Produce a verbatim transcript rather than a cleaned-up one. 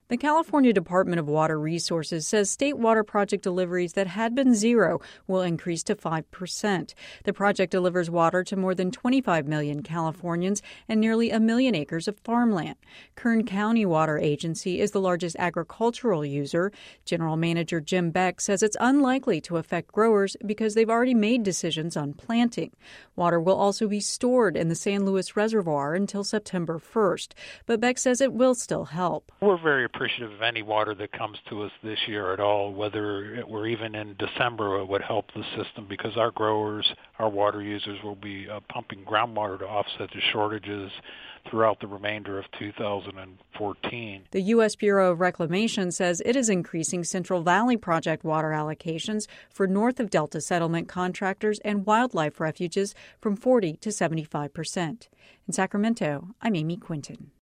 The California Department of Water Resources says state water project deliveries that had been zero will increase to five percent. The project delivers water to more than twenty-five million Californians and nearly a million acres of farmland. Kern County Water Agency is the largest agricultural user. General Manager Jim Beck says it's unlikely to affect growers because they've already made decisions on planting. Water will also be stored in the San Luis Reservoir until September first, but Beck says it will still help. We're very appreciative of any water that comes to us this year at all, whether we're even in December. It would help the system because our growers, our water users will be uh, pumping groundwater to offset the shortages throughout the remainder of two thousand fourteen. The U S Bureau of Reclamation says it is increasing Central Valley Project water allocations for north of Delta settlement contractors and wildlife refuges from forty to seventy-five percent. In Sacramento, I'm Amy Quinton.